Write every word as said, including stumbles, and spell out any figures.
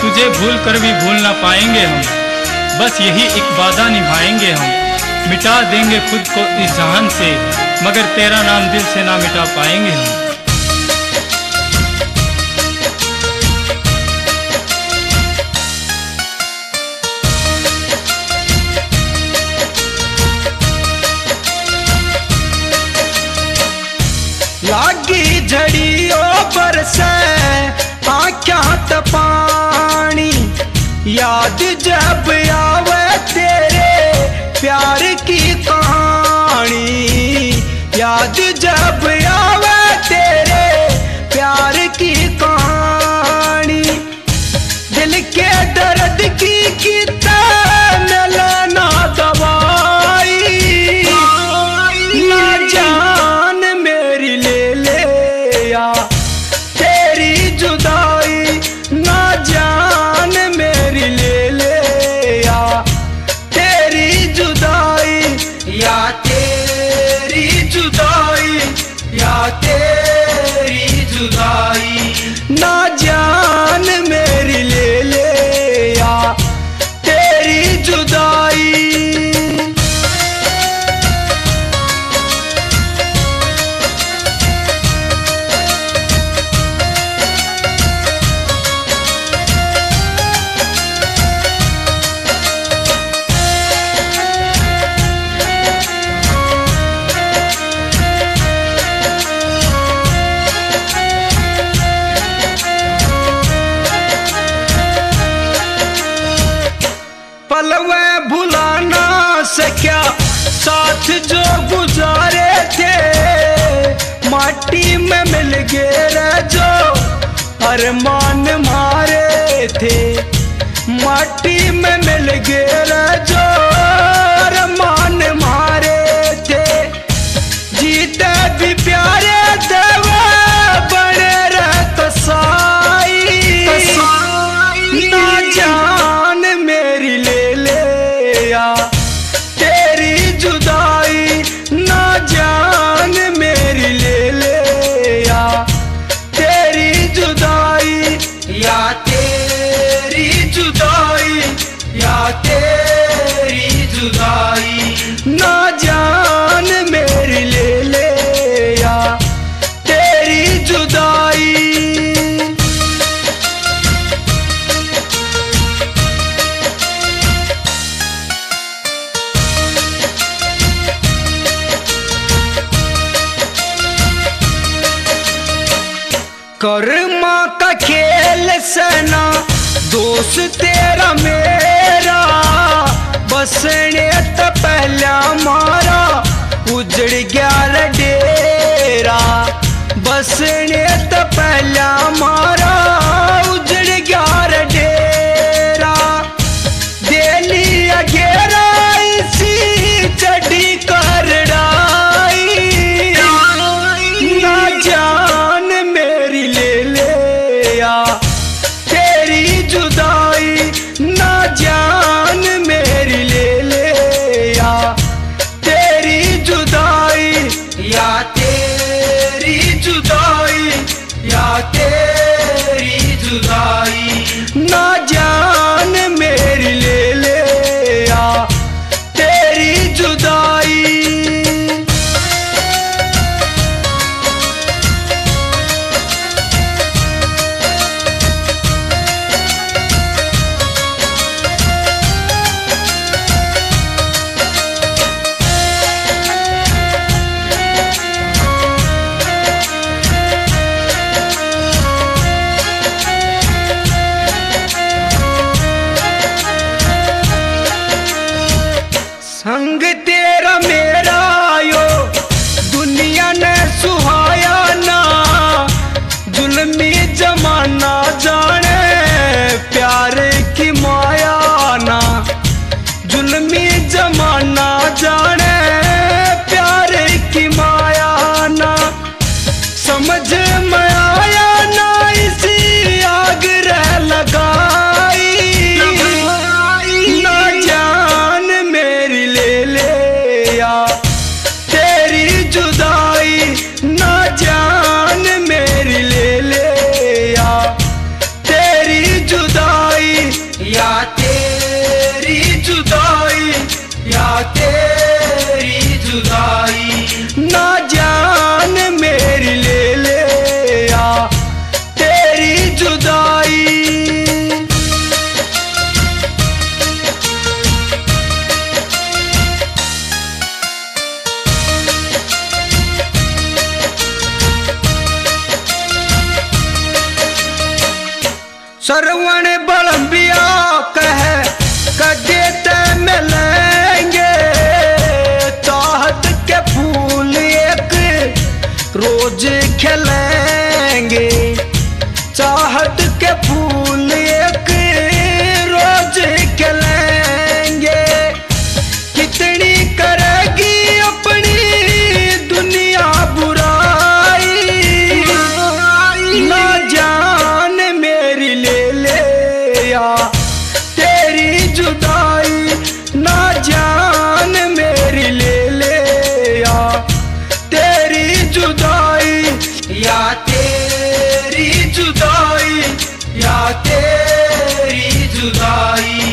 तुझे भूल कर भी भूल ना पाएंगे हम, बस यही एक वादा निभाएंगे हम। मिटा देंगे खुद को इस जहान से, मगर तेरा नाम दिल से ना मिटा पाएंगे हम। लागी झड़ियों पर से आँखों त पानी, याद जब आवे तेरे प्यार की कहानी। याद जब आवे तेरे प्यार की कहानी, दिल के दर्द की किताब मिलना दवाई। ना जान मेरी ले ले या तेरी जुदाई, ना जान मेरी ले ले या तेरी जुदाई, या तेरी जुदाई, या तेरी जुदाई। ना जान मेरी ले ले या तेरी जुदाई। पल में भुला ना सका साथ जो गुजारे थे, माटी में मिल गए जो अरमान मारे थे। माटी में मिल गए जो अरमान मारे थे, जीते भी प्यारे थे वो बड़े रहत साई। ना जान मेरी ले ले या तेरी जुदाई, ना जान मेरी ले ले या तेरी जुदाई, या तेरी जुदाई, या तेरी जुदाई। ना जान मेरी ले ले या तेरी जुदाई। कर्मा का खेल सना दोस्त तेरा मेरा, बसने तो पहला मारा उजड़ गया डेरा। बसने तो पहला मारा उजड़ गया डेरा। दे लिया घेरा इसी चढ़ी कर डाई। ना जान मेरी ले ले या तेरी जुदाई, ना जान मेरी ले ले या तेरी जुदाई, या तेरी जुदाई, या तेरी जुदाई। ना जान मेरी ले ले या तेरी जुदाई। संग तेरा मेरा यो दुनिया ने सुहाया ना, जुल्मी जमाना जाने प्यार की माया ना। जुल्मी जमाना जाने प्यार की माया ना। समझ में आया ना इसी आग्रह लगाई। ना जान मेरी ले ले या तेरी जुदाई, ना जान मेरी ले ले या तेरी सरवण बलम्बिया कह कदे ते मिलेंगे, चाहत के फूल एक रोज खिलेंगे, चाहत के फूल एक रोज खिलेंगे। कितनी करेगी अपनी दुनिया बुराई, ना जान मेरी ले ले या तेरी जुदाई, ना जान मेरी ले ले या तेरी जुदाई, या तेरी जुदाई, या तेरी जुदाई।